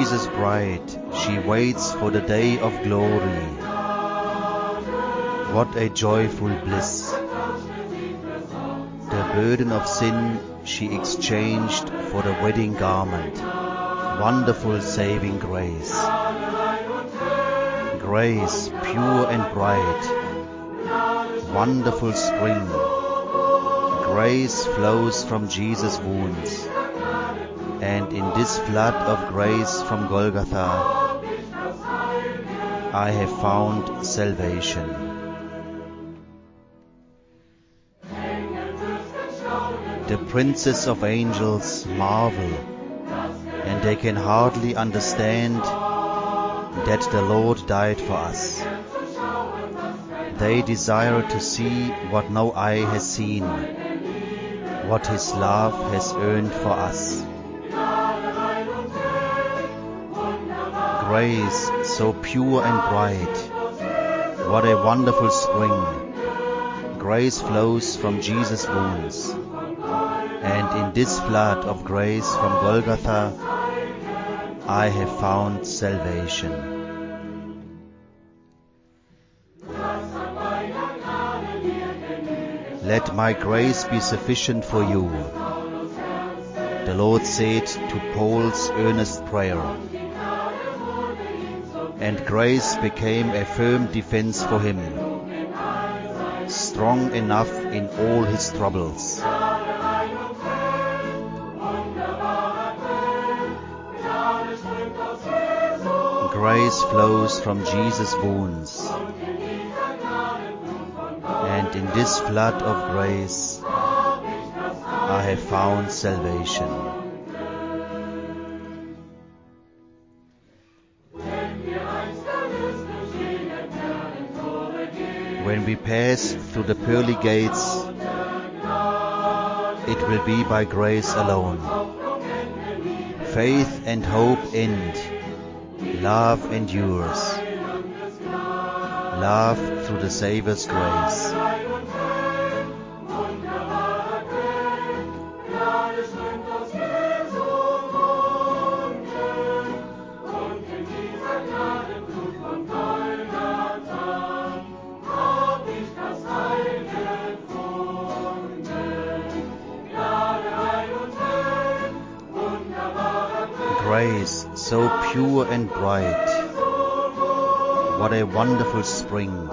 Jesus' bride, she waits for the day of glory. What a joyful bliss! The burden of sin she exchanged for the wedding garment. Wonderful saving grace. Grace pure and bright. Wonderful spring. Grace flows from Jesus' wounds. And in this flood of grace from Golgotha, I have found salvation. The princes of angels marvel, and they can hardly understand that the Lord died for us. They desire to see what no eye has seen, what His love has earned for us. Grace so pure and bright, what a wonderful spring. Grace flows from Jesus' wounds, and in this flood of grace from Golgotha, I have found salvation. Let my grace be sufficient for you, the Lord said to Paul's earnest prayer. And grace became a firm defense for him, strong enough in all his troubles. Grace flows from Jesus' wounds, and in this flood of grace I have found salvation. When we pass through the pearly gates, it will be by grace alone. Faith and hope end. Love endures. Love through the Savior's grace. Grace so pure and bright, what a wonderful spring.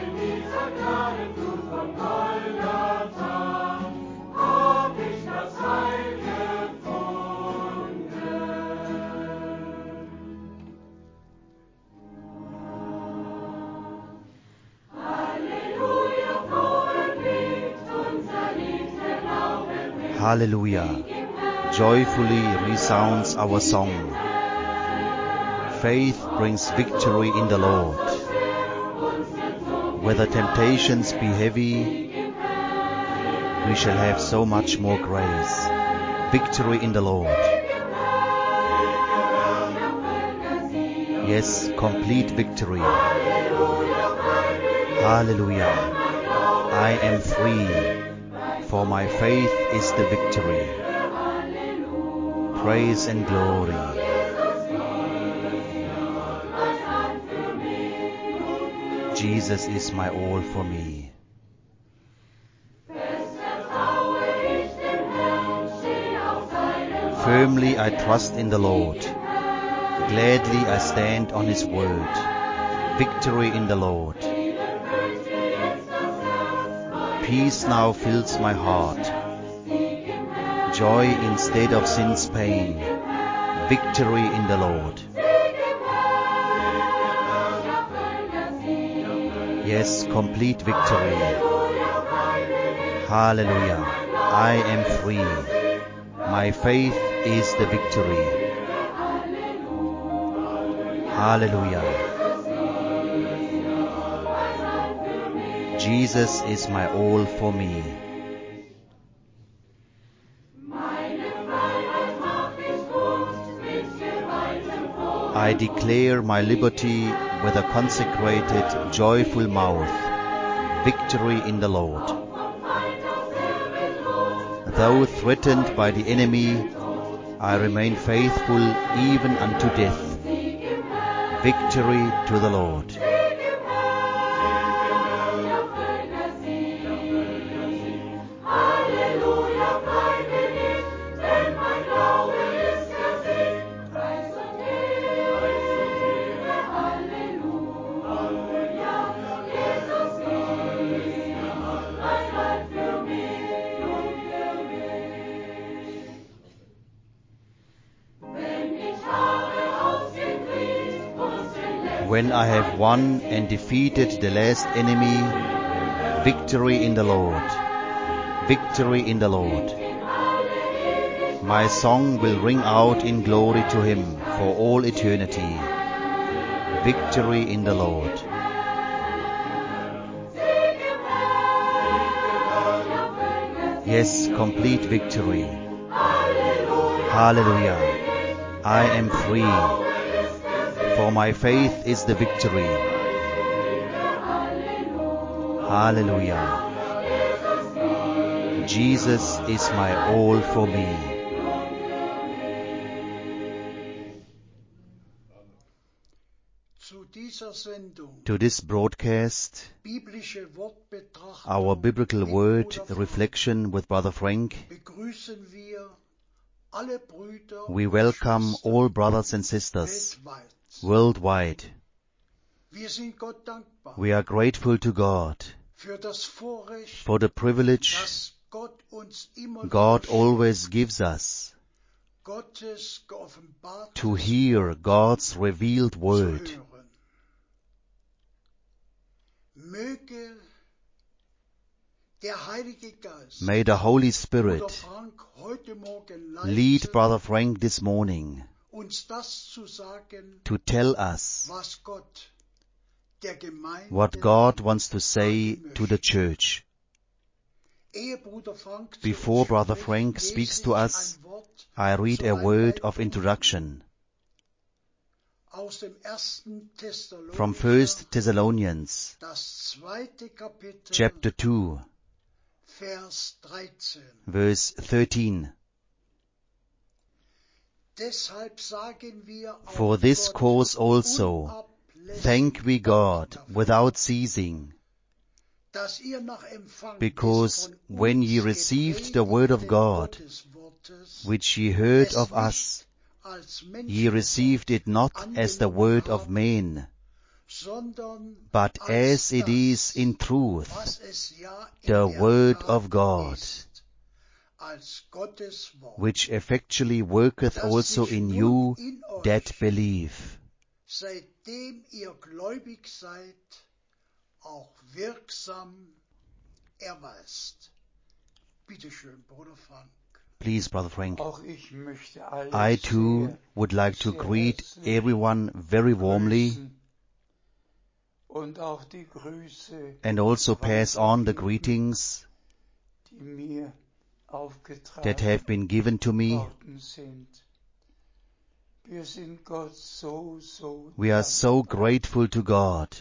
Hallelujah! Joyfully resounds our song. Faith brings victory in the Lord. Whether temptations be heavy, we shall have so much more grace. Victory in the Lord. Yes, complete victory. Hallelujah. I am free, for my faith is the victory. Praise and glory. Jesus is my all for me. Firmly I trust in the Lord. Gladly I stand on His word. Victory in the Lord. Peace now fills my heart. Joy instead of sin's pain. Victory in the Lord. Yes, complete victory. Hallelujah. I am free. My faith is the victory. Hallelujah. Jesus is my all for me. I declare my liberty with a consecrated, joyful mouth. Victory in the Lord. Though threatened by the enemy, I remain faithful even unto death. Victory to the Lord. When I have won and defeated the last enemy, victory in the Lord, victory in the Lord. My song will ring out in glory to Him for all eternity. Victory in the Lord. Yes, complete victory. Hallelujah. I am free. For my faith is the victory. Hallelujah. Jesus is my all for me. To this broadcast, our biblical word reflection with Brother Frank, we welcome all brothers and sisters worldwide. We are grateful to God for the privilege God always gives us to hear God's revealed word. May the Holy Spirit lead Brother Frank this morning to tell us what God wants to say to the church. Before Brother Frank speaks to us, I read a word of introduction from 1 Thessalonians chapter 2, verse 13. For this cause also thank we God without ceasing, because when ye received the word of God, which ye heard of us, ye received it not as the word of men, but as it is in truth, the word of God, which effectually worketh also in you that believe. Seitdem ihr gläubig seid, auch wirksam erweist. Bitte schön, Bruder Frank. Please, Brother Frank. I too would like to greet everyone very warmly and also pass on the greetings that have been given to me. We are so grateful to God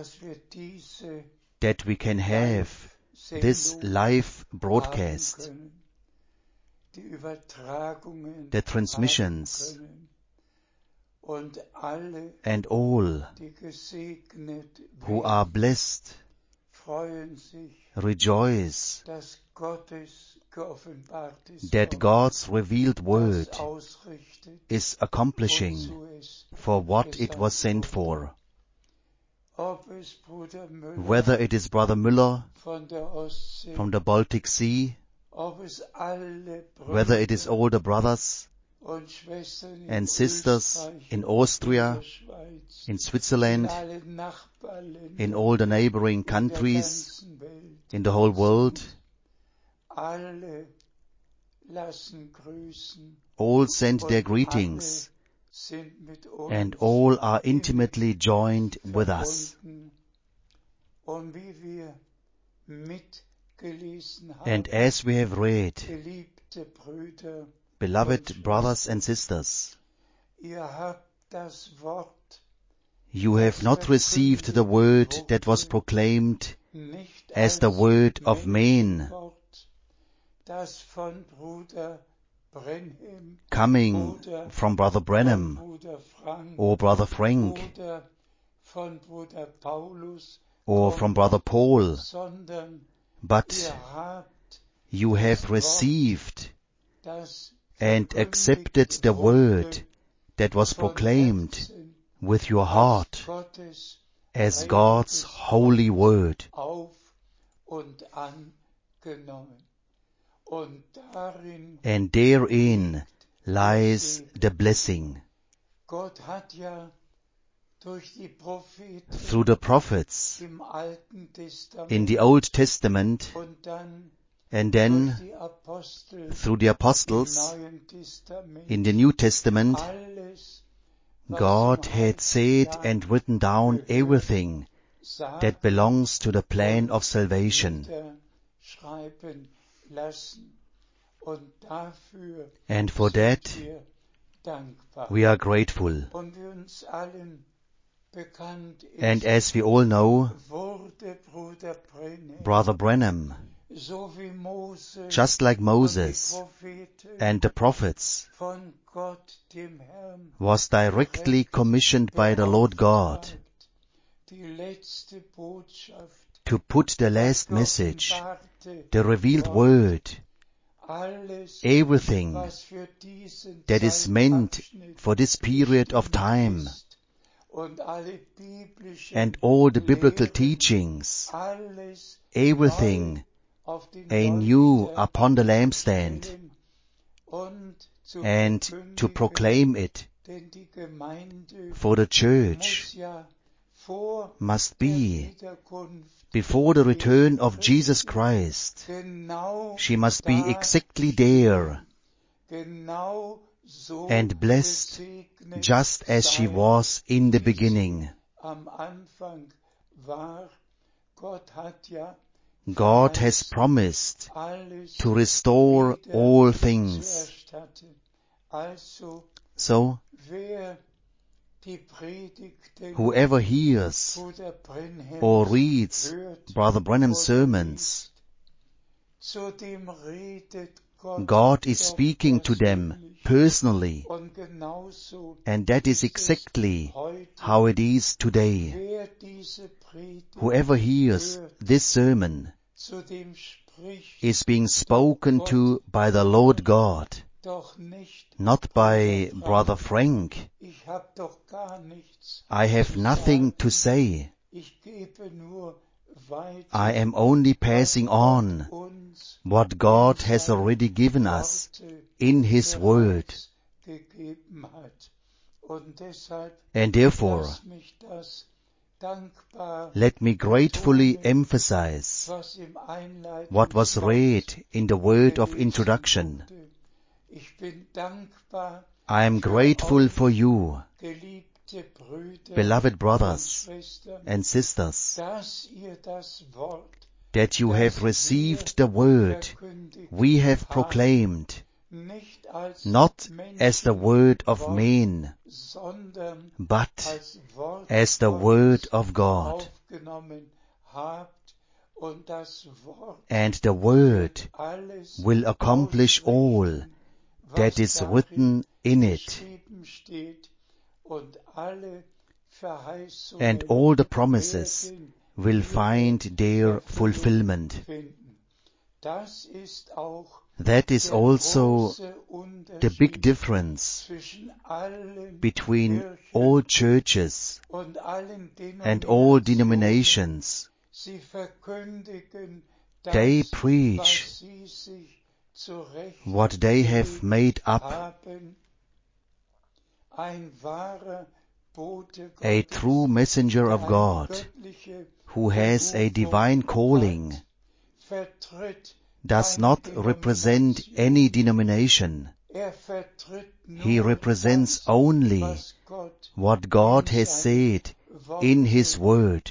that we can have this live broadcast, the transmissions, and all who are blessed rejoice that God's revealed word is accomplishing for what it was sent for. Whether it is Brother Müller from the Baltic Sea, whether it is all the brothers and sisters in Austria, in Switzerland, in all the neighboring countries, in the whole world, all send their greetings, and all are intimately joined with us. And as we have read, beloved brothers and sisters, you have not received the word that was proclaimed as the word of men, coming from Brother Branham or Brother Frank or from Brother Paul, but you have received and accepted the word that was proclaimed with your heart as God's holy word. And therein lies the blessing. Through the prophets in the Old Testament and then through the apostles in the New Testament, God had said and written down everything that belongs to the plan of salvation. And for that, we are grateful. And as we all know, Brother Branham, just like Moses and the prophets, was directly commissioned by the Lord God to put the last message, the revealed word, everything that is meant for this period of time, and all the biblical teachings, everything anew upon the lampstand, and to proclaim it. For the church must be, before the return of Jesus Christ, she must be exactly there and blessed just as she was in the beginning. God has promised to restore all things. So, whoever hears or reads Brother Branham's sermons, God is speaking to them personally, and that is exactly how it is today. Whoever hears this sermon is being spoken to by the Lord God, not by Brother Frank. I have nothing to say. I am only passing on what God has already given us in His Word. And therefore, let me gratefully emphasize what was read in the word of introduction. I am grateful for you, beloved brothers and sisters, that you have received the word we have proclaimed, not as the word of men, but as the word of God. And the word will accomplish all that is written in it. And all the promises will find their fulfillment. That is also the big difference between all churches and all denominations. They preach what they have made up. A true messenger of God who has a divine calling does not represent any denomination. He represents only what God has said in His Word.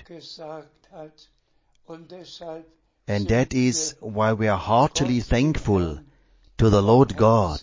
And that is why we are heartily thankful to the Lord God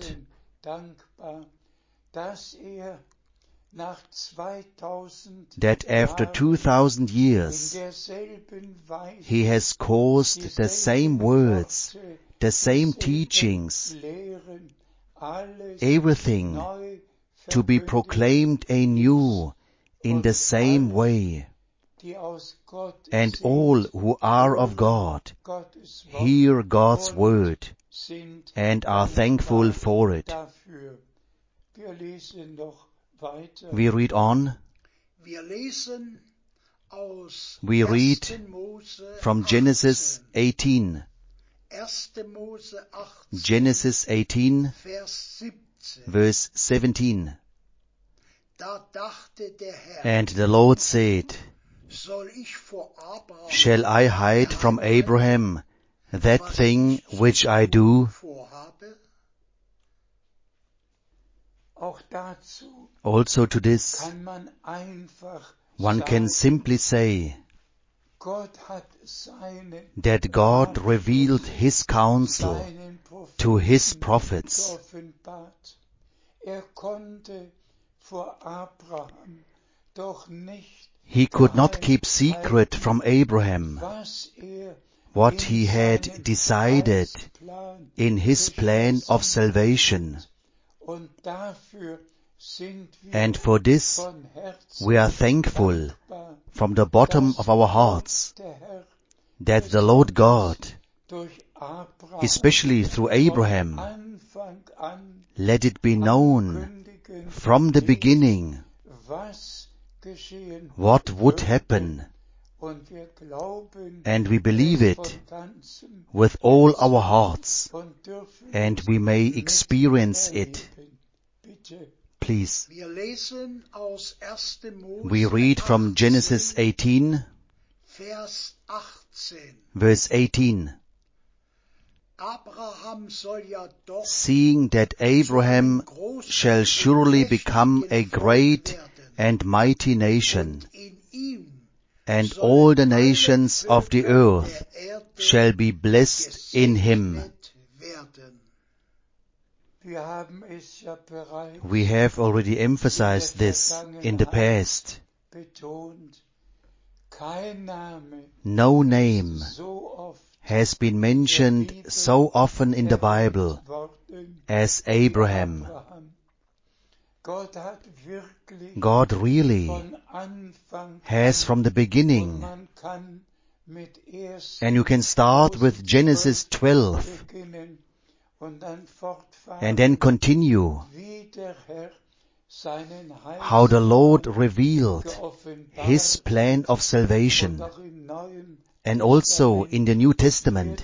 that after 2,000 years He has caused the same words, the same teachings everything to be proclaimed anew in the same way. And all who are of God hear God's word and are thankful for it. We read on. We read from Genesis 18. Genesis 18, verse 17. And the Lord said, Shall I hide from Abraham that thing which I do? Also to this, one can simply say that God revealed His counsel to His prophets. He could not keep secret from Abraham what he had decided in His plan of salvation. And for this, we are thankful from the bottom of our hearts that the Lord God, especially through Abraham, let it be known from the beginning what would happen. And we believe it with all our hearts, and we may experience it. Please. We read from Genesis 18, verse 18. Seeing that Abraham shall surely become a great and mighty nation, and all the nations of the earth shall be blessed in him. We have already emphasized this in the past. No name has been mentioned so often in the Bible as Abraham. God really has from the beginning, and you can start with Genesis 12 and then continue how the Lord revealed His plan of salvation. And also in the New Testament,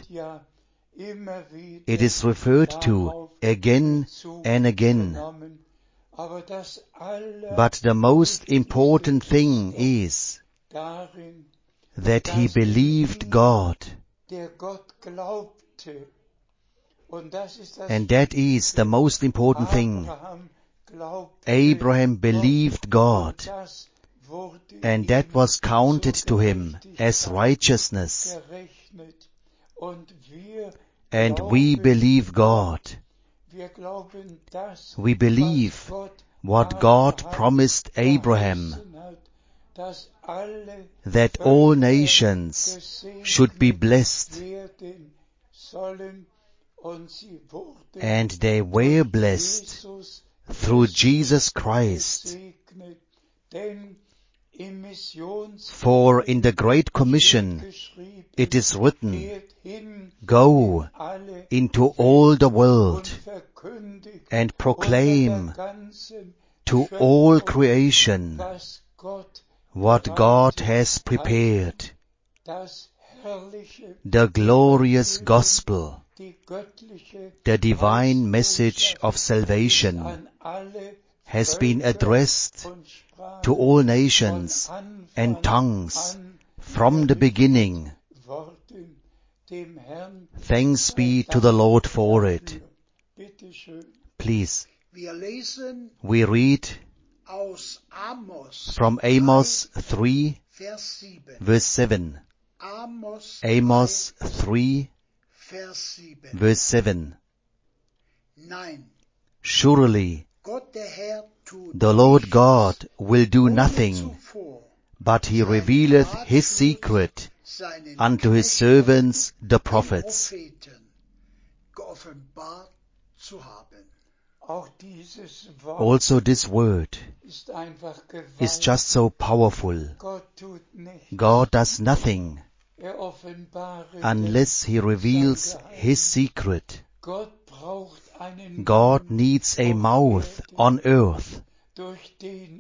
it is referred to again and again. But the most important thing is that he believed God. And that is the most important thing. Abraham believed God, and that was counted to him as righteousness. And we believe God. We believe what God promised Abraham, that all nations should be blessed. And they were blessed through Jesus Christ. For in the Great Commission it is written, Go into all the world and proclaim to all creation what God has prepared, the glorious gospel, the divine message of salvation has been addressed to all nations and tongues from the beginning. Thanks be to the Lord for it. Please. We read from Amos 3, verse 7. Amos 3, verse 7. Surely the Lord God will do nothing, but He revealeth His secret unto His servants the prophets. Auch dieses Wort Also this word ist einfach is gewaltig. just so powerful. Gott tut nichts. God does nothing Offenbare unless He reveals sein Geheimnis. His secret. Gott braucht einen God Mund, needs a auf mouth Erden, on earth durch den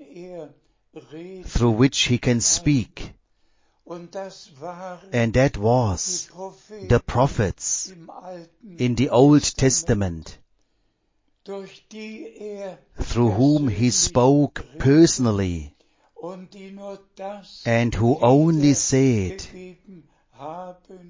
redet through which He can speak. Und das waren And that die was Propheten the prophets im Alten in the Old Testament, durch die through whom He spoke personally, und die nur das and who only said gegeben haben,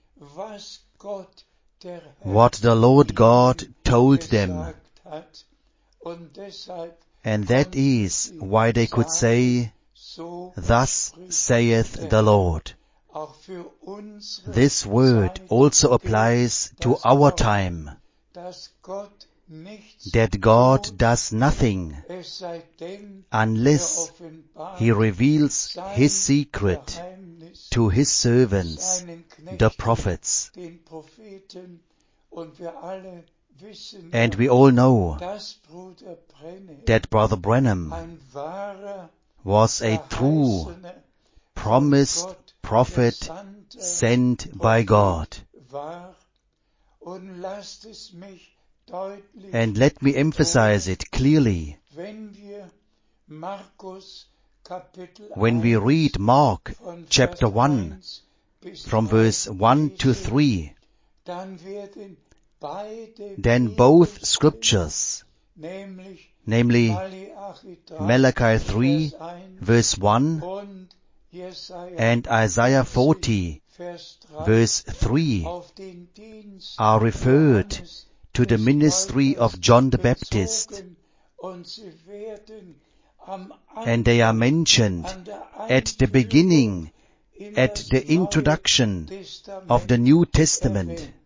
was Gott der Herr what the Lord God ihnen told them. gesagt hat. Und deshalb And that konnten is sie why they could say, so Thus spricht saith der the Herr. Lord. Auch für unsere This word Zeit also gilt applies to das our Wort, time, dass Gott nichts that God tut, does nothing es sei denn, unless offenbart He reveals sein His secret Geheimnis to His servants, seinen the Knechten, prophets. den Propheten, und wir alle wissen, And we all know dass Bruder Brenner that Brother Branham ein wahrer, was a true, verheißener, promised von Gott prophet gesandter sent by Prophet God. war. Und lasst es mich deutlich And let me emphasize it clearly. wenn wir Markus Kapitel When we 1 read Mark von chapter Vers 1 1 bis from 3 verse 1 to lesen, 3, dann werden beide then both scriptures, nämlich namely Malachi 3, Malachi 3 Vers 1 verse 1 und Jesaja and Isaiah 40 Vers 3 verse 3 auf den Dienst are referred Johannes to the des ministry Täufers of John the Baptist, bezogen, und sie werden am and they are Anfang, mentioned an der at the Einführung beginning, in at das the Neue introduction Testament of the New Testament. erwähnt.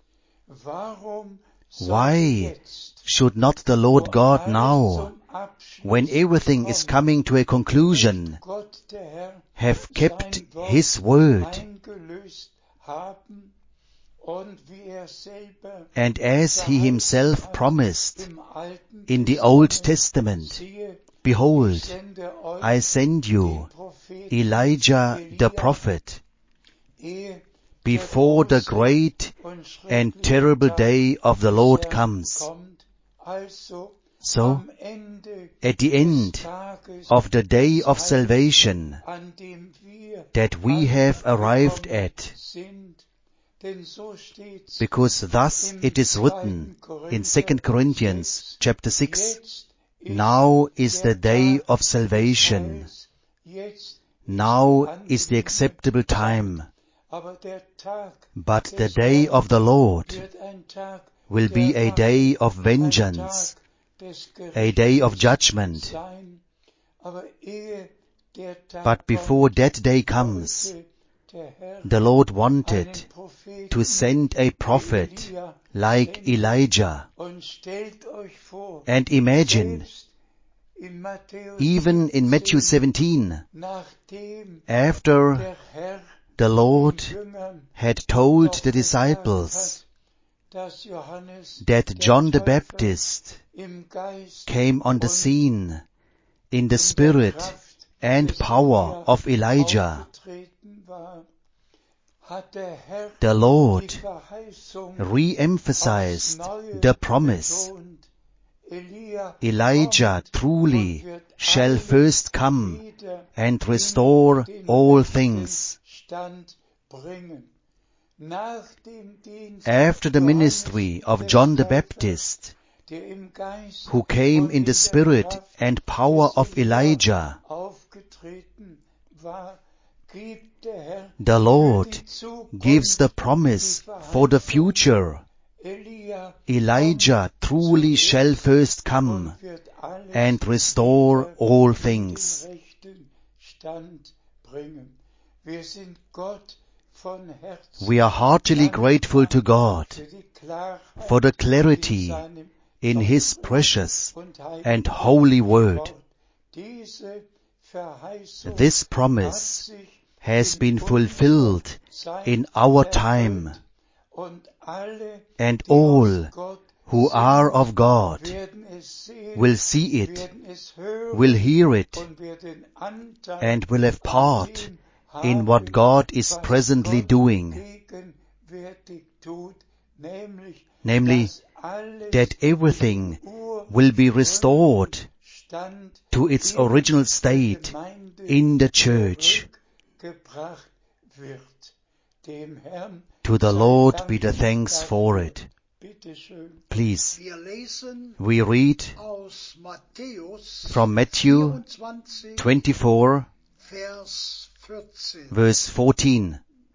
Warum Why sollte jetzt, should not the Lord wo God alles now, zum Abschluss when everything is kommt, coming to a conclusion, nicht Gott der Herr have kept sein Wort His word, eingelöst haben und wie er selber and as He Himself hat promised im Alten in the Old Testament, Testament, siehe, Behold, ich sende euch I send den you Propheten Elijah the Elia, prophet ehe before the der große great und and schreckliche terrible Tag day of the des Lord Herrn comes. kommt. Also So, am Ende at the des end Tages of the day des of Heils, salvation an dem wir that we have arrived angekommen at, sind, denn so steht's because thus im it is written 2. in 2 Corinthians chapter 6, Jetzt Now is the der day Tag of des salvation. Heils, jetzt Now die is the acceptable time. aber der Tag But the des day Herrn of the Lord wird ein Tag will der be a Rache, day of ein vengeance, Tag des a day of Gerichtes judgment. sein. Aber ehe der Tag But before kommt, that day comes, wollte der Herr the Lord einen wanted Propheten to send a wie prophet Elia like senden. Elijah. Und stellt euch vor, And imagine, selbst in Matthäus even in Matthew 17, nachdem after der Herr the Lord den Jüngern had told noch the gesagt disciples hat, dass Johannes that der John the Täufer Baptist im Geist came on the und scene in the in der spirit Kraft and des power Elia of Elijah, aufgetreten war, hat der Herr the die Lord Verheißung re-emphasized aufs Neue the promise. betont. Elia Elijah kommt truly und wird shall alles first come wieder and in restore den all rechten things. Stand bringen. Nach dem Dienst After the Johannes ministry of des John the Täufers, Baptist, der im Geist who came und in the der spirit Kraft and power des of Elia Elijah, aufgetreten war, gibt der Herr the für Lord die Zukunft gives the promise die for the Verheißung. future. Elia Elijah kommt truly shall zuerst first come und wird alles and restore wieder all in things. den rechten Stand bringen. Wir sind Gott von Herzen We are heartily dankbar grateful to God für die Klarheit for the in clarity seinem in His doch precious und heiligen and holy word. Wort. Diese Verheißung This hat promise sich has in been unserer fulfilled Zeit in our time, erfüllt. Und alle, and die aus all Gott who are of God werden es sehen, will see it, werden es hören will hear it, und werden Anteil and will have part an dem in haben, what God is was presently Gott doing, gegenwärtig tut, namely, dass alles that everything in will be restored Urstand to its in original der state Gemeinde in the church. zurückgebracht wird. Dem Herrn To the sei Lord Dank be the thanks dafür. for it. Bitte schön. Please, Wir lesen we read aus Matthäus from Matthew 24, 24, Vers 14. verse 14.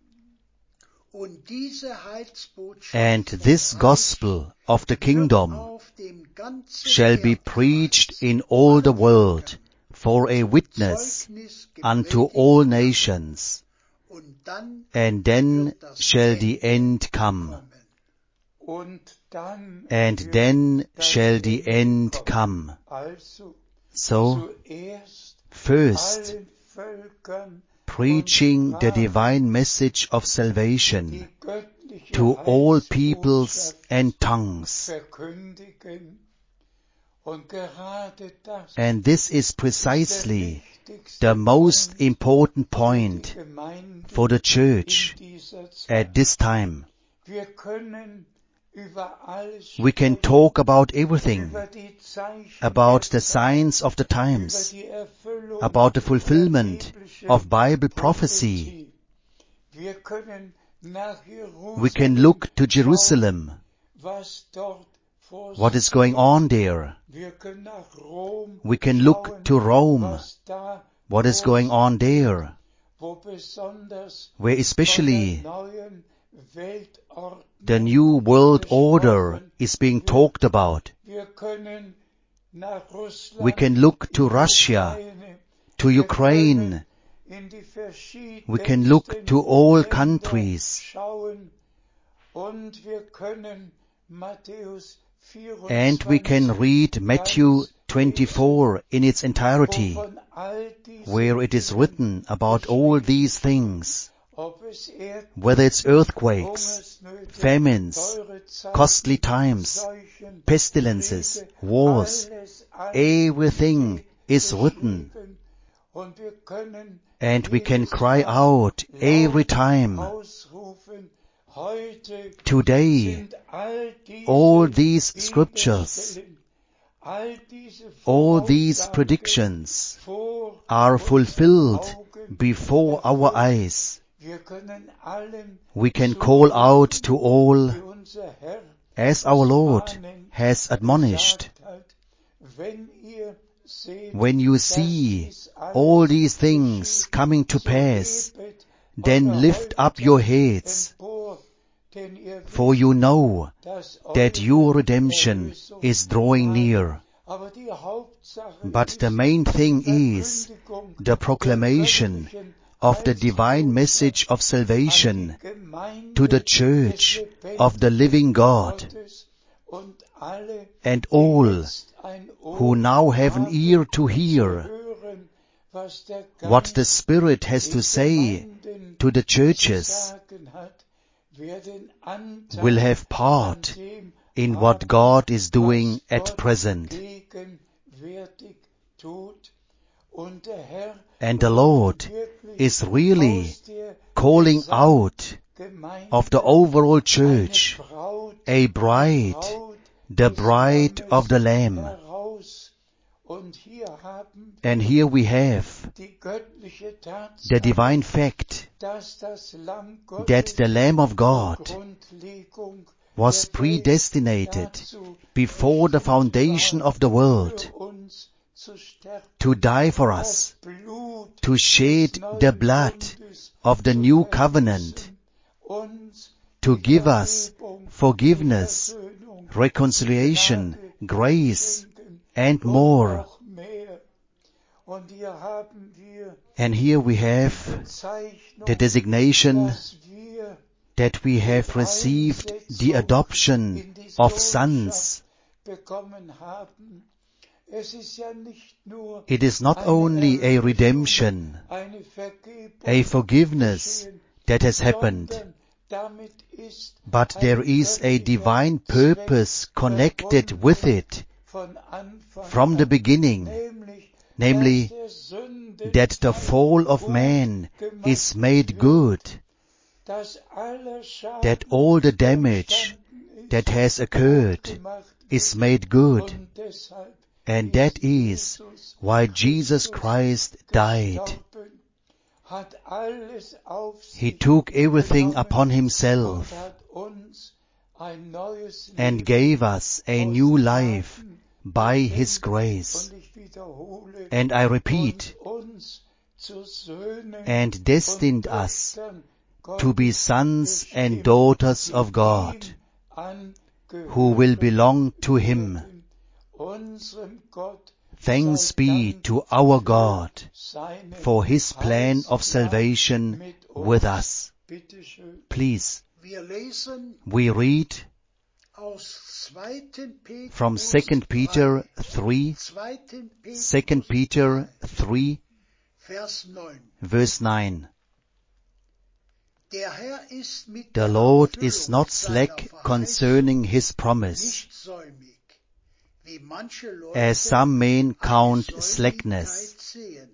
Und diese Heilsbotschaft And vom this Reich gospel of the wird kingdom auf dem ganzen shall be Erdkreis preached in zu all the allen world Völkern for a zum witness Zeugnis unto gepredigt all werden. nations, Und dann and then wird das shall the Ende end come. kommen. Und dann And wird then das shall the Ende end kommen. come. Also So, zuerst first, allen Völkern preaching und the Sprachen divine message of salvation die göttliche to all peoples Heilsbotschaft and tongues. verkündigen. Und gerade das And this is ist der precisely wichtigste the most Punkt important für die point Gemeinde for the church in dieser Zeit. at this time. Wir können über alles We can sprechen, talk about everything, über die Zeichen about der the signs of the über times, die Erfüllung about the der fulfillment biblischen of Bible prophecy. Prophetie. Wir können nach We can Jerusalem look to schauen, Jerusalem, was dort vor what sich is going geht. on there. Wir können nach Rom We can schauen, look to Rome, was da what is vor going sich on geht, there, wo besonders where von especially der neuen Weltordnung the new world order gesprochen is being wird. talked about. Wir können nach Russland, We can look to in die Russia, Ukraine, to wir Ukraine, können in die we can look verschiedensten to all Länder countries, schauen und wir können Matthäus and we can 24 read Matthew ganz 24 in its lesen, entirety, wovon all diese where it is Dinge written about all geschrieben these sind. things, Ob es whether it's earthquakes, Hungersnöte, famines, teure Zeiten, costly times, Seuchen, pestilences, Kriege, wars, everything is steht written, geschrieben. Und wir können and we can jedes cry Mal out every laut time, ausrufen, heute today, sind all these scriptures, Bibelstellen, all diese all these Voraussagen predictions vor are unseren fulfilled Augen before our erfüllt. eyes. Wir können allen We can call out to all, wie unser Herr as our Lord mahnend has admonished. gesagt hat, wenn ihr seht, When you dass see dies alles all these things geschieht, coming to so pass, hebet then eure lift up Häupter your heads, empor, denn ihr for wisst, you know dass that eure your redemption Erlösung is drawing nahe. near. Aber die Hauptsache But the ist main die thing is Verkündigung the der proclamation göttlichen of the divine Heilsbotschaft message of an salvation die Gemeinde to the des church of the lebendigen living God, Gottes und alle, and die all jetzt ein who Ohr now have an haben, ear to zu hear hören, was der what the Geist Spirit has to den say Gemeinden to the zu churches, sagen hat, werden Anteil will have an part dem in what haben, God is doing was at Gott present. gegenwärtig tut. Und der Herr And the ruft Lord wirklich is really aus der calling out Gemeinde of the overall eine church Braut, a die bride, Braut the des bride Lammes of the Lamb. heraus. Und hier haben And here we have die göttliche the Tatsache, divine fact dass das Lamm that Gottes the Lamb of zur God Grundlegung was der Welt predestinated dazu before the bestimmt foundation war, of the world für uns zu sterben, to die for das us, Blut to des shed neuen the blood Bundes of the zu new vergießen, covenant, uns to die give us Vergebung, forgiveness, die Versöhnung, reconciliation, Gnade grace, schenken and und more. noch mehr. Und hier haben wir And here we have Bezeichnung, the designation dass wir that we have received the adoption in die of Sohnschaft sons. bekommen haben. Es ist ja nicht nur It is not eine only a Erlösung, redemption, eine Vergebung a forgiveness geschehen, that has happened, sondern damit ist but there is a divine purpose connected with it von Anfang from the an, beginning, namely dass der Sünden that the fall of man is made good, dass aller Schaden that all the damage entstanden that ist, has occurred gemacht is made good, und deshalb and that is Jesus why Jesus Christ died. gestorben, hat alles auf He sich took everything genommen upon und himself hat uns ein neues and Leben gave us a new aus life Gnaden by His geschenkt. grace. Und ich wiederhole, And I repeat, und uns zu Söhnen and destined und us Töchtern to be Gottes sons and bestimmt, daughters die of God, ihm who will angehören belong to Him. werden. Unserem Gott Thanks sei be Dank to our für God seinen for His plan of Heilsplan salvation mit with uns. us. Bitte schön. Please, Wir lesen we read aus 2. Petrus from 2 Peter 3, 2. 2 Peter 3, Vers 9. verse 9. Der Herr ist mit The der Lord Erfüllung is not seiner slack Verheißung concerning His promise, nicht säumig, wie manche Leute as some men eine count Säumigkeit slackness, sehen,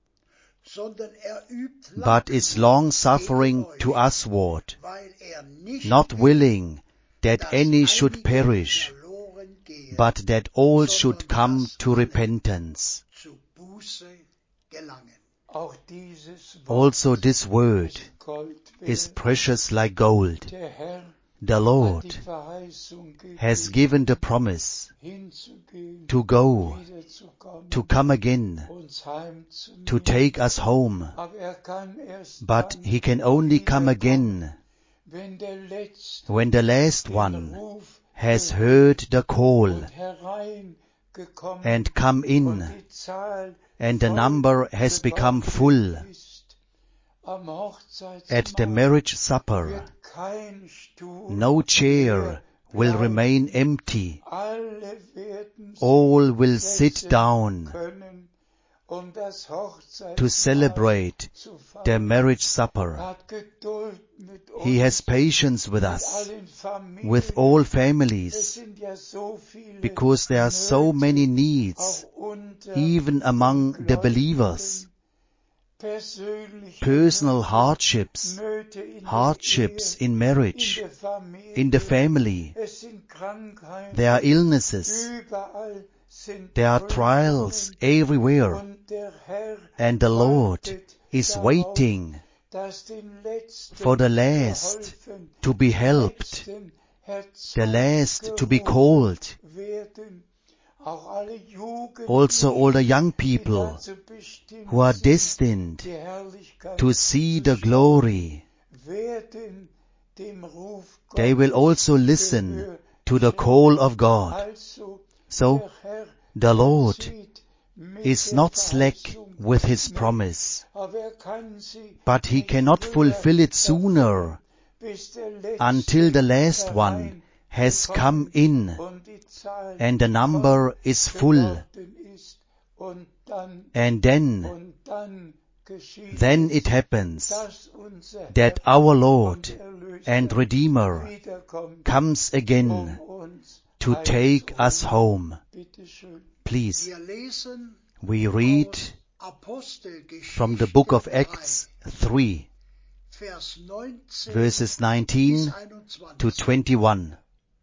sondern übt but is long-suffering to usward, weil nicht not will, willing that dass any should einige perish, verloren gehen, but that all sondern should come dass to alle repentance. zu Buße gelangen. Auch dieses Wort Also this word ist Gold is wert. precious like gold. Der Herr The hat die Lord Verheißung has gegeben, given the promise hinzugehen, to go, wiederzukommen, to come again, uns heimzunehmen. to take us home, Aber kann erst but dann He can only come wiederkommen, again wenn der Letzte when the last den one Ruf has gehört heard the call und hereingekommen and come und in, die Zahl and the voll number has become geworden full. ist. Am At the Hochzeitsmahl marriage supper, wird kein Stuhl no chair leer will bleiben. remain empty. Alle werden All sich will sit setzen down können, um das to Hochzeitsmahl celebrate zu the feiern. marriage supper. Hat Geduld mit uns, He has patience with mit us, allen Familien. with all Es families, sind ja so viele because there are so Nöte, many needs, auch unter even among den the Gläubigen. believers. Persönliche Personal Nöte, hardships, Nöte in hardships der Ehe, in marriage, in der Familie. in the family. Es sind Krankheiten. There are illnesses, Überall sind there are Prüfungen. trials everywhere, Und der Herr and the Lord wartet is darauf, waiting dass den Letzten for the last geholfen, to be die helped, Letzten the last to be herzugerufen called. werden. Auch alle Jugendlichen, Also all the young die people dazu bestimmt who are sind, destined die Herrlichkeit to see zu the schauen, glory, werden dem Ruf they will Gottes also listen Gehör to the schenken. call of God. Also, So, der Herr the Lord verzieht mit is der not slack Verheißung with His nicht, promise, aber kann sie but He nicht cannot früher fulfill it erfüllen, sooner bis der Letzte until the last one hereingekommen has come in und die Zahl and the number voll is full. geworden ist. Und And dann geschieht then es, it happens dass unser that Herr our und Lord Erlöser and Redeemer wiederkommt, comes again uns to take us heimzuholen. home. Bitte schön. Please, Wir lesen we read aus Apostelgeschichte from the book of 3, Acts 3, Vers 19 verses bis 19 to 21. 21.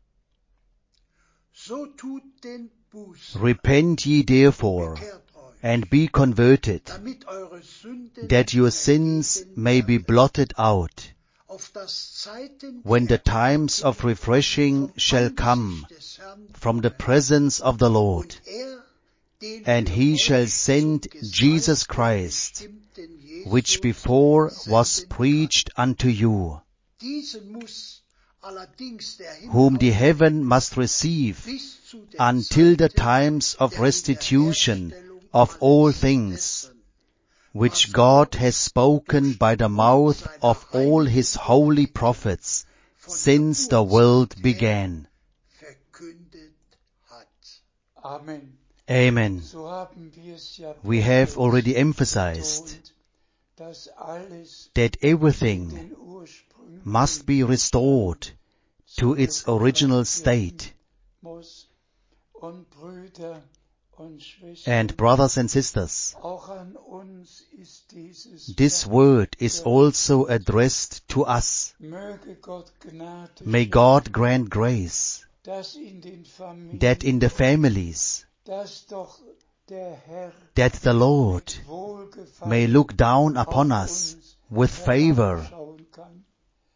So tut den Buß, Repent ye therefore, bekehrt euch, and be converted, damit eure Sünden that your sins vergeben may be werden, blotted out, auf das Zeiten when the der times of Erquickung refreshing vom shall Angesicht come des Herrn from the kommen, presence of the Lord, und den and für He euch shall send zum Jesus Gesalbten Christ, bestimmten Jesus which before was senden preached unto you, Diesen muss allerdings der Himmel whom the aufnehmen, heaven must receive bis zu der until the Zeiten times of der restitution Wiederherstellung of all alles things, dessen, which was God Gott has spoken by the mouth of all His holy prophets von since der the world Urzeit her began. verkündet hat. Amen. Amen. So haben wir es ja We have already betont, emphasized dass alles that in everything den Ursprüngen must be restored to its original state. muss. Und Brüder und Schwestern, And brothers and sisters, auch an uns ist dieses this word is also addressed to us. Möge Gott Gnade May God grant grace dass in den Familien, that in the families, dass doch der Herr that the Lord Wohlgefallen may look down auf upon us uns with favor, herabschauen kann.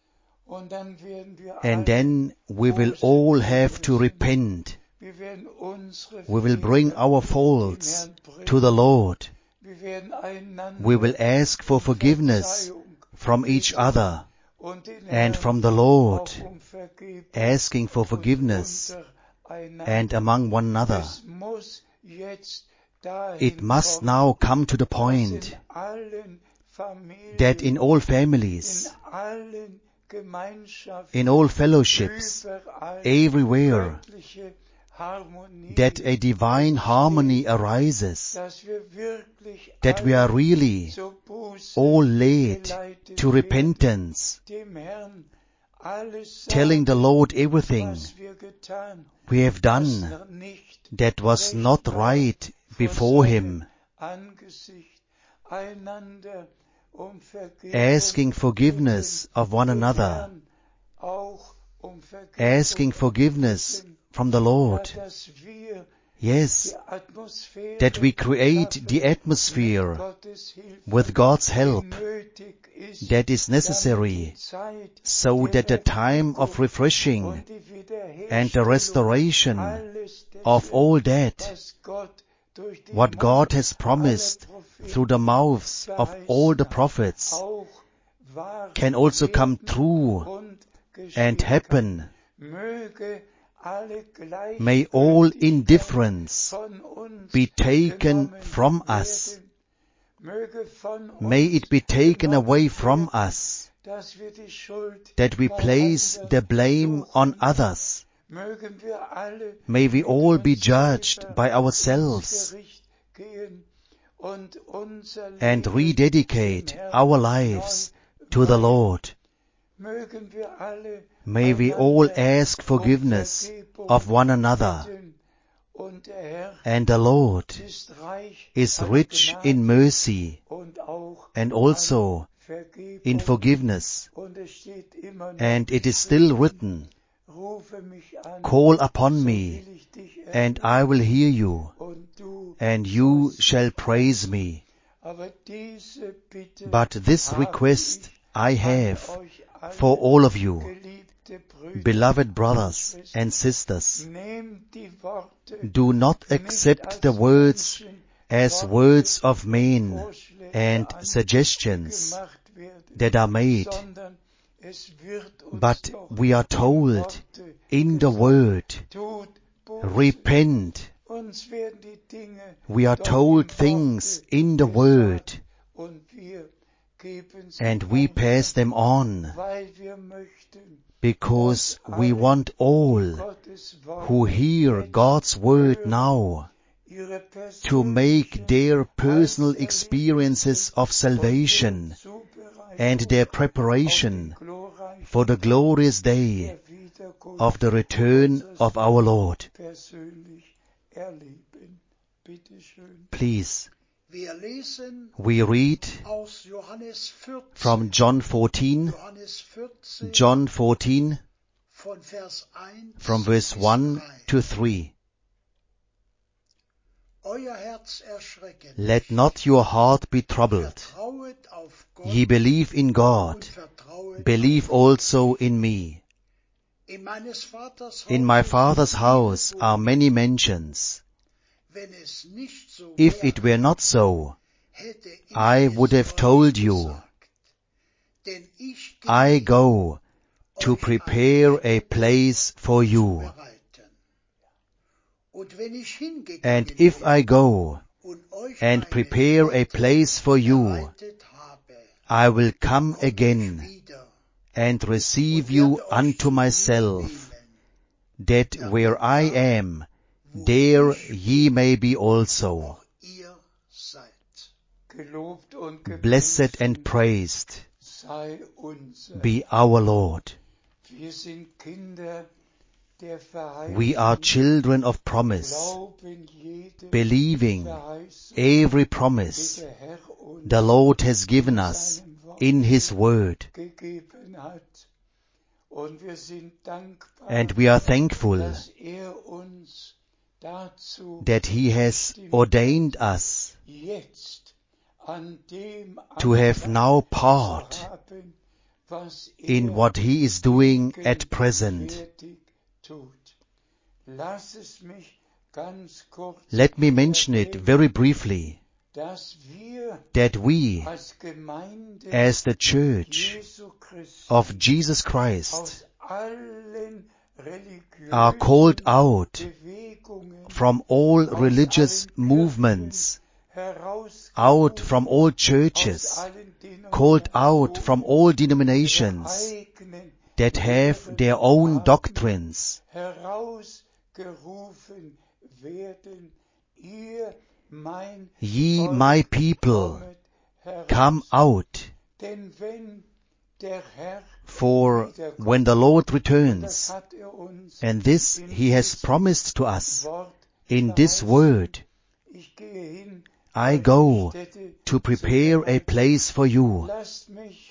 Und dann werden wir and alle then we will Buße all tun have to müssen. repent. Wir werden unsere We will bring Fehler our dem faults Herrn bringen. to the Lord. Wir werden einander We will ask for um forgiveness Verzeihung from each bitten other und den and Herrn from the Lord, auch um Vergebung asking for forgiveness untereinander. and among one another. Es muss jetzt dahin It must kommen, now come to the dass point in allen Familien, that in all in families, allen Gemeinschaften, in all fellowships, überall everywhere, göttliche Harmonie, that a divine harmony arises, dass wir wirklich that we are alle really zur Buße all led geleitet to werden, repentance, dem Herrn alles telling the sagen, Lord everything was wir getan, we have was done noch nicht that was recht not war right vor before seinem Him, Angesicht, einander um Vergebung asking forgiveness bitten, of one den another, Herrn auch um Vergebung asking forgiveness bitten, from the ja, Lord. dass wir Yes, die Atmosphäre that we create schaffen, the mit atmosphere Gottes Hilfe, with God's die help nötig ist, that is damit die necessary, Zeit so der that the time of Befriedigung refreshing und die and the Wiederherstellung restoration alles of dessen, all that, was Gott durch die what God Mund has aller promised Propheten through the mouths of all the verheißen hat, prophets, auch wahr can also come werden true und geschehen and kann. happen. Möge alle May all Gleichgültigkeit indifference von uns be taken genommen from us. werden. Möge von May uns it be taken genommen away from werden, us, dass wir die Schuld that we bei place anderen the blame on suchen. others. Mögen wir alle May we mit all be uns judged selber by ins ourselves Gericht gehen und unser and Leben rededicate dem Herrn our lives neu to the weihen. Lord. Mögen wir alle May we all einander ask forgiveness Vergebung of one another. bitten. Und der Herr And the Lord ist reich is an rich in Gnade mercy und auch and an also Vergebung. in forgiveness. Und es steht immer noch And it is still written, Rufe mich an, call upon so me, will ich dich and erhören, I will hear you, und du and you sollst shall mich praise preisen. me. Aber diese Bitte But this habe request I ich an have euch alle, for all of you, geliebte Brüder beloved und brothers Schwestern. and sisters. Nehmt die Worte Do not nicht accept als the words Menschen as Worte words of und men Vorschläge and an, die suggestions gemacht werden, that are made, sondern es wird uns but doch we are im told Worte in the gesagt, word, tut Buße. repent. Uns werden die Dinge We are doch told im things Worte in the gesagt, word, und wir geben sie and we weiter, pass them on, weil wir möchten, because dass we alle, want die all Gottes Wort who hear jetzt God's word hören, now ihre to make persönlichen their personal Heilserlebnisse experiences of und salvation ihre and their Zubereitung preparation auf den glorreichen for the Tag glorious day der Wiederkunft of the return unseres of our Lord. persönlich erleben. Bitte schön. Please, Wir lesen we read aus Johannes 14, from John 14, Johannes 14 John 14, von Vers 1 from verse bis 1 3. to 3. Euer Herz erschrecke Let nicht. not your heart be troubled. Vertrauet auf Gott Ye believe in und God, vertrauet believe auf mich. also in me. In meines Vaters In my Hause Father's sind house viele are Wohnungen. many mansions. Wenn es nicht so If wäre, it were not so, hätte ich I es would have euch told you. gesagt. Denn ich I gehe, go to euch prepare eine a place for zu you. bereiten. Und wenn ich hingegangen And if I go und euch and eine prepare a Stätte place for you, bereitet habe, I will come komme ich again wieder and receive und you werde euch unto zu mir myself, nehmen, that where I am, there ye may be also. auch ihr seid. Gelobt und Blessed and gepriesen praised sei unser. be our Lord. Wir sind Kinder der Verheißung, We are children of promise, glauben jedem believing Verheißung, every die promise der Herr uns the Lord has given in us seinem Wort in His Word. gegeben hat. Und wir sind dankbar, And we are thankful dass uns dazu that He has ordained us jetzt an dem to have now zu part haben, was in what He is doing at present. gegenwärtig tut. Lass es mich ganz kurz Let me mention it erwähnen, very briefly, dass wir that we, als Gemeinde as the Church Jesu Christi of Jesus Christ, aus allen religiösen are called out Bewegungen, from all aus religious allen movements, herausgerufen, out from all aus churches, allen called out Denominationen, from all ihre denominations eigenen that have Lehren their own haben, doctrines, herausgerufen werden. Ihr, mein ye Volk, my people, kommet heraus. come out, Denn wenn der Herr for wiederkommt, when the Lord das returns, hat uns and this in He has diesem promised to us Wort in this verheißen. word, Ich gehe hin, I euch go Städte to zu prepare a bereiten. place for you. Lasst mich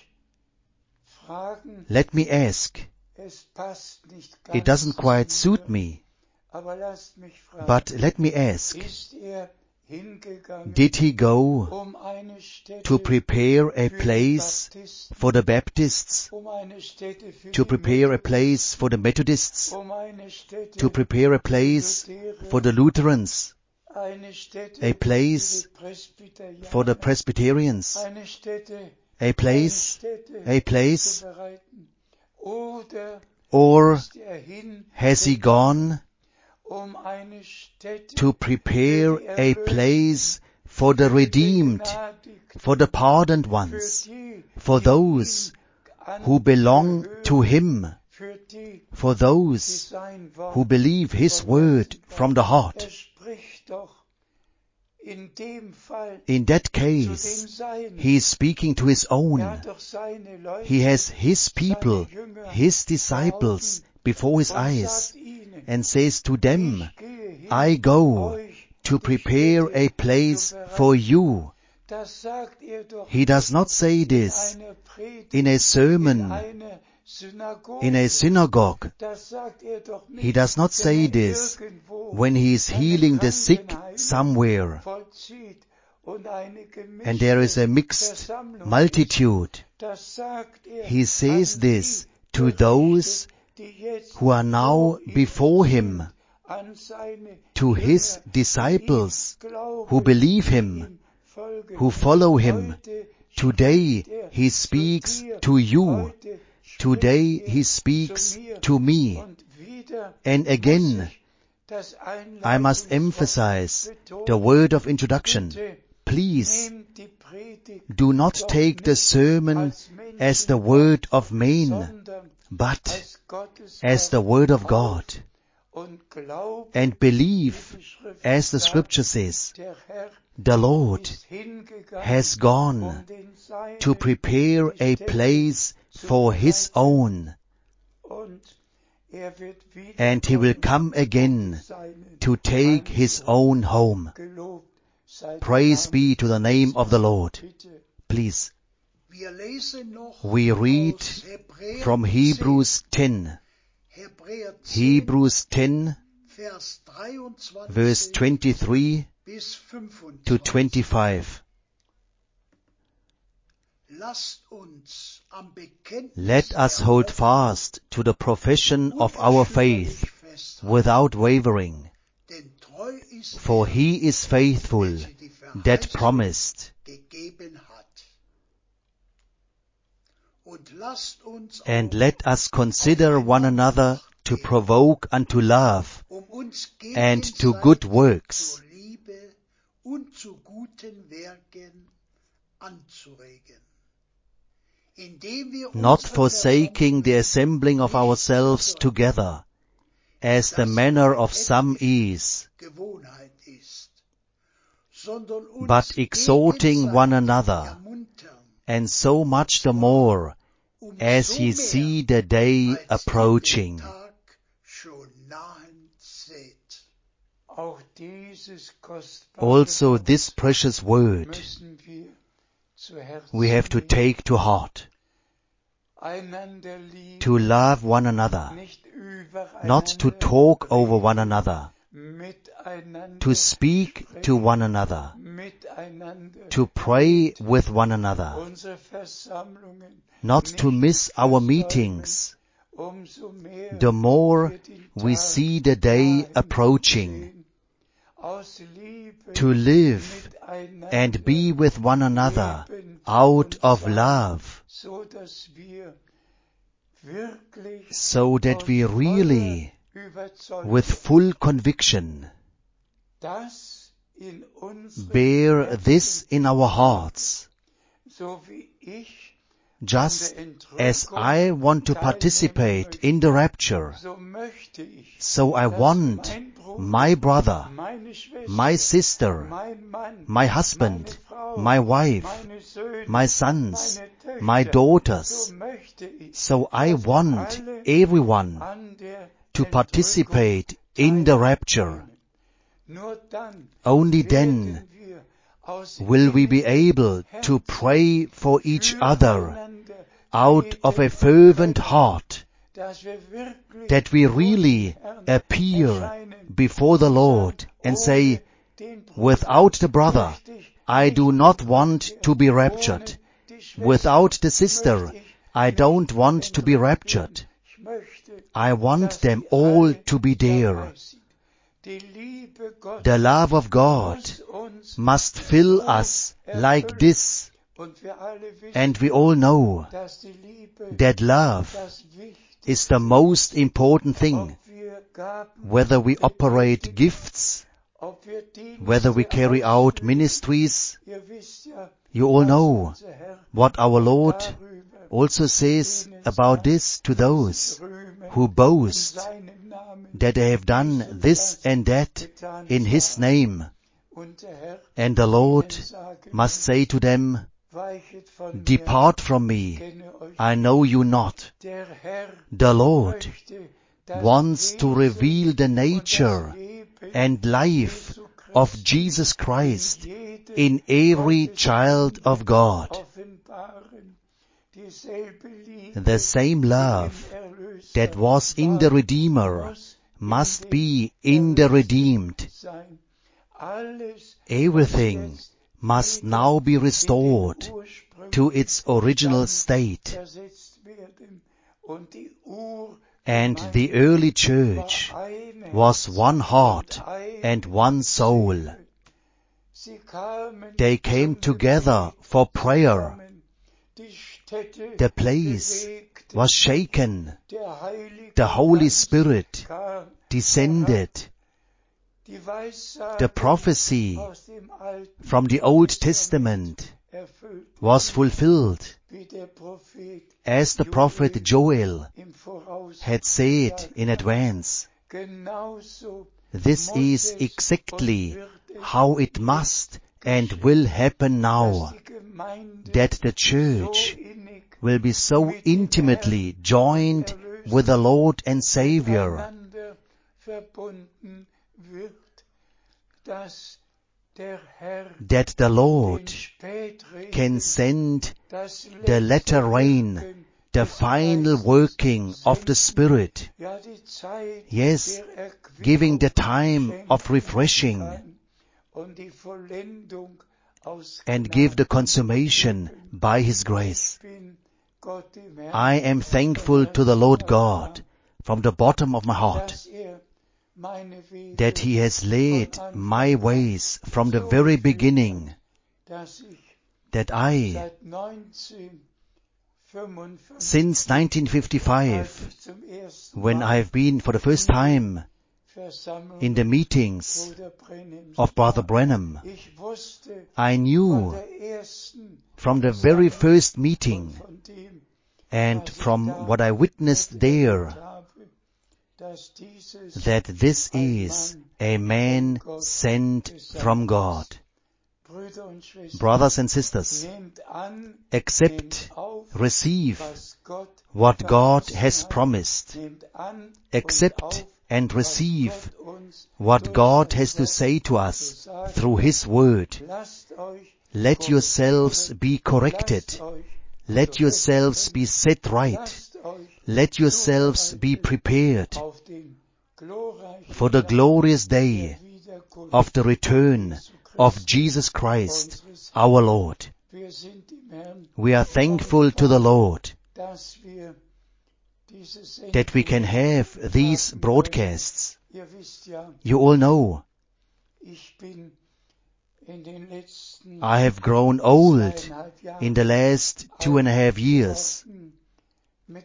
fragen, Let me ask, es passt nicht it ganz doesn't zu quite mir, suit me, aber lasst mich fragen, but let me ask, ist hingegangen, did He go eine Stätte to prepare a für die place Baptisten, for the Baptists, eine Stätte für to die prepare a Methodisten, place for the Methodists, eine Stätte to prepare a für place Lutherer, for the Lutherans, eine Stätte a place für die Presbyterianer, for the Presbyterians, eine Stätte a place zu bereiten. Oder or ist hin, has He gone eine Stätte to prepare für die a Erlösten, place for the für die redeemed, Begnadigten, for the pardoned für ones, die, for die those ihm who belong angehören, to Him, für die, for die those sein Wort who believe His vom word Herzen from the heart? spricht doch in dem Fall In that zu den case, Seinen. He is speaking to His own. hat doch seine Leute, He has His people, seine Jünger His disciples before His und eyes, sagt ihnen, and says to them, ich gehe hin, I go euch to die prepare Stätte a place zu bereiten. for you. Das sagt doch He does not say in this einer Predigt, in a sermon, in einer Synagoge. in a synagogue. Das sagt doch nicht, He does not say wenn this irgendwo when He is eine healing the sick Krankenheilung somewhere vollzieht und eine gemischte and there is a mixed Versammlung multitude. ist. Das sagt He says an this die to those die jetzt who are now vor ihm before sind, Him, an seine to His Jünger, disciples die ihm glauben, who believe die Him, ihm folgen. who follow Him. Heute Today spricht He zu speaks dir. to you. Heute Today spricht He er speaks zu mir. to me. Und wieder And again, muss ich das I must Einleitungswort emphasize betonen. the word of introduction. Bitte, Please nehmt die Predigt do not doch take the nicht sermon als as the Menschenwort, word of men, sondern but als Gottes as the word of God, und glaubt, and believe, wie die Schrift as the sagt, scripture says, der Herr the Lord ist hingegangen, has gone den Seinen to prepare die a Stätte place zu for His bereiten. own, Und wird and He will come again to take His own home. Praise be to the name of the Lord. Please, Wir lesen noch we read aus Hebräer from 10, Hebrews 10, Hebräer 10, Hebrews 10, Vers 23 verse 23 bis 25. to 25. Lasst uns am Bekenntnis Let us der hold Hoffnung fast to the profession of our faith unerschütterlich festhalten, without wavering, denn treu ist for er, He is faithful welcher die that Verheißung promised. gegeben hat. Und lasst uns And auch let us consider one another to provoke unto love uns and to good gegenseitig works, zur Liebe und zu guten Werken anzuregen, indem wir not unsere forsaking the Versammlungen assembling of nicht ourselves unter together, as the das manner bei of some etlichen is, Gewohnheit ist, sondern uns but exhorting one gegenseitig another, ermuntern, and so much the more as umso ye mehr, see the day als ihr approaching. den Tag schon nahen seht. Auch dieses kostbare Also Wort this precious word müssen wir zu Herzen we have to nehmen. take to heart, Einander lieben, to love one another, nicht übereinander not to talk over reden, one another, miteinander to speak to one another, miteinander to pray with one another, unsere Versammlungen not to nicht miss our versäumen. meetings. Umso mehr The more wir den we Tag see the day nahen approaching, sehen, aus Liebe to live miteinander and be with one another leben out und of sein, love, so dass wir wirklich so that we aus really, voller Überzeugung with full conviction, das in unseren bear Herzen, this in our hearts, so wie ich just an der as Entrückung I want to teilnehmen participate möchte. in the rapture, So möchte ich, so I dass want mein Bruder, my brother, meine Schwester, my sister, mein Mann, my husband, meine Frau, my wife, meine Söhne, my sons, meine Töchter, my daughters, so möchte ich, so I dass want alle everyone an der to Entrückung participate in the rapture. teilnehmen. Nur dann Only then werden wir aus will we be innigem able to Herzen pray for each other füreinander out of a beten fervent können, heart, dass wir wirklich that we vor dem really Herrn appear erscheinen before the und Lord sagen, and ohne say, den Bruder without the brother, möchte ich I nicht do not entrückt want werden. to be Ohne raptured. die Schwester Without the möchte sister, ich I nicht don't want to be entrückt raptured. werden. Ich möchte, I want dass them sie all alle to be there. dabei sind. Die Liebe Gottes The love of God muss uns must fill so us like erfüllen. this, Und wir alle wissen, and we all know dass die Liebe that love das Wichtigste is the most important thing. ob wir Gaben Whether we operate betätigen, gifts, ob wir Dienste whether we carry out ausführen. ministries, Ihr wisst ja, you all was know unser Herr what our Lord darüber also says about this to those who boast seinem Namen that they have done this and that getan in His haben. name. Und der Herr And the Lord ihnen sagen must say to them, weichet von Depart from mir, me, ich kenne euch I know you not. Der Herr The Lord möchte das wants to Wesen reveal the und das nature Leben and life Jesu of Christi Jesus Christ in jedem in every Gottes child Kind of God. offenbaren. Dieselbe Liebe, The same die love im Erlöser that was in the war, Redeemer muss must in be dem in the Erlöser redeemed. sein. Alles, Everything was jetzt must wieder now be in den restored ursprünglichen to its original Stand state. versetzt werden. Und die And Urgemeinde the early church war ein was Herz one heart und eine and one soul. Seele. Sie kamen They came zum together Gebet for prayer. zusammen. Die Stätte The place bewegte was sich. shaken. Der Heilige The Holy Geist Spirit kam descended. die Weissagung The prophecy aus dem Alten from the Old Testament erfüllt was fulfilled, wie der Prophet as the prophet Joel im Voraus had said gesagt in hat. advance. Genauso This muss is es exactly und wird es how it jetzt must and geschehen, will happen dass now, die Gemeinde that the so church innig will be so mit dem intimately Herrn joined und Erlöser with the Lord and Savior, miteinander verbunden wird, dass der Herr that the den Lord Spätregen, can send das the letzte latter rain, Wirken the des final Geistes working of the senden, Spirit, ja die Zeit yes, der Erquickung giving the time of schenken refreshing kann und die Vollendung aus and give the Gnaden consummation geben. by His Ich grace. bin Gott dem Herrn I am thankful von to the Lord Herzen God dankbar, from the bottom of my heart dass meine Wege that He has laid von Anfang my an ways from the so very geführt beginning, hat, dass ich that I, seit 1955, since als 1955, ich zum ersten when I Mal have been for the first time in the Versammlungen meetings Bruder Brenhams of Brother war, Branham, ich wusste I von knew der ersten from the very Versammlung first und meeting von dem, and was ich from da what I witnessed there, miterlebt habe, dass dieses that this ein is Mann a man von Gott sent gesandt from ist. God. Brüder und Schwestern, Brothers and sisters, nehmt an, accept, nehmt auf, receive was Gott what God verheißen has hat. promised. Nehmt an und Accept auf, and was receive Gott uns what durch God sein has to Wort say to zu us sagen through hat. His Word. Lasst euch Let yourselves korrigieren, be corrected. lasst euch Let yourselves be set right. lasst euch Let yourselves be zubereiten prepared auf den glorreichen for the Tag glorious der day Wiederkunft of the return Jesu of Christi, Jesus Christ, unseres our Herrn. Lord. Wir sind dem Herrn We are thankful to the Lord dass wir diese Sendung that we can have these haben broadcasts. können. Ihr wisst ja, You all know ich bin in den letzten I have grown old 2,5 Jahren in the last 2.5 years. geworden. Mit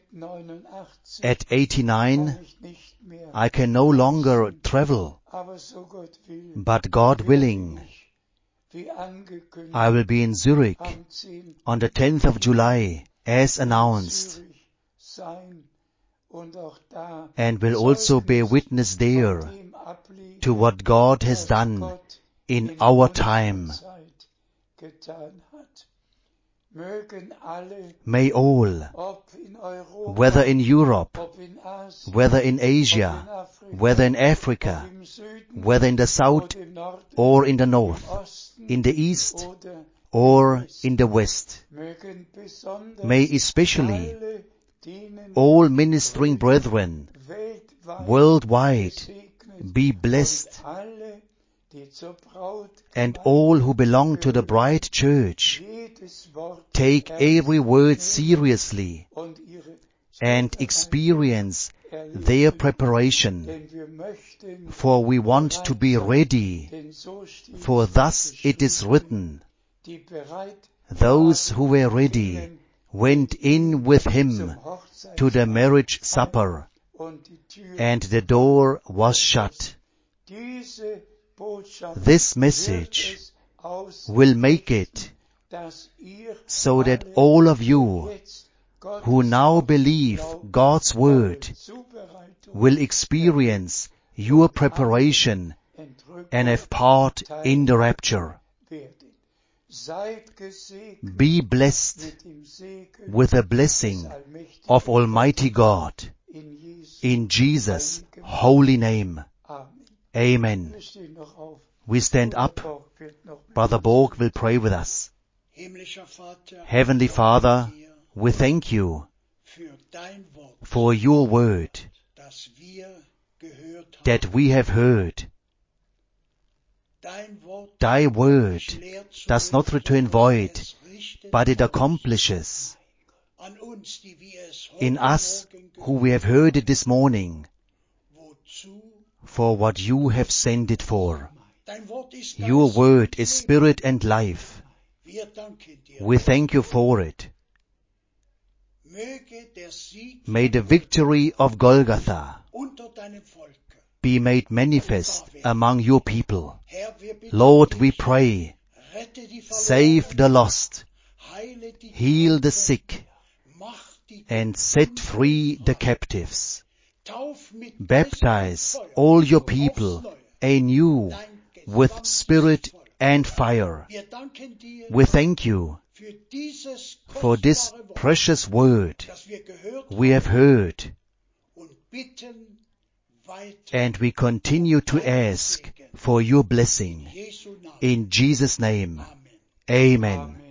89 At 89, kann ich nicht mehr, I can no longer travel, aber so Gott will, but God willing, werde ich, wie angekündigt, I will be in Zurich am 10. on the 10th of July, as in announced, Zürich sein und auch da and will also bear witness von there dem ablegen, to what God has was done Gott in in our unserer time. Zeit getan hat. Mögen alle, May all, ob in Europa, whether in Europe, ob in Asien, whether in ob in Asia, Afrika, whether in ob Africa, im Süden whether in the south oder im Norden, or in the im north, Osten in the east oder or im Westen, in the west, mögen besonders may especially alle dienenden all ministering brethren weltweit worldwide gesegnet be blessed, und alle, die zur Braut and all who belong to the bride church jedes Wort take every word seriously und ihre and experience their preparation, denn wir möchten, for we want to be ready, denn so steht for thus it is written, die bereit those who were ready went in with him to the marriage supper, und die Tür and the door was shut. diese Botschaft This wird message es aus, will make it dass ihr so that alle, all of die you jetzt Gottes who now Wort believe glauben, God's word eure Zubereitung, will experience your preparation Entrückung and have part in the rapture. werden. Seid gesegnet Be blessed mit dem Segen with a des blessing allmächtigen of Almighty God in Jesu in Jesus' heiligem holy name. Amen. Amen. Wir stehen noch auf. We stand up. Bruder Borg wird noch mit Brother uns Borg will pray with us. Himmlischer Vater, Heavenly Father, dir we thank you für dein Wort, for your word das wir gehört haben. that we have heard. Dein Wort Thy word ist leer zurück, does not return sondern void, es richtet but it aus accomplishes an uns, die wir es heute in us Morgen who we have heard it this morning, wozu for what you have sent it for. dein Wort ist Your Geist word und is Leben. spirit and life. Wir danken dir. We thank you for it. Möge der Sieg May the victory of Golgotha unter deinem Volk. be made manifest among your people. Herr, wir bitten Lord, we dich, pray, rette die save the Verlorenen, lost, heile die heal the Kranken, sick, mach die and set Gebundenen free the frei. captives. Tauf mit Baptize Geist und Feuer all your aufs people Neue anew dein with gesamtes spirit Volk. and fire. Wir danken dir We thank you für dieses for this kostbare Wort, precious word das wir gehört we have heard, und bitten weiter and we continue to ask for your blessing. in Jesu Namen. In Jesus' name, Amen. amen.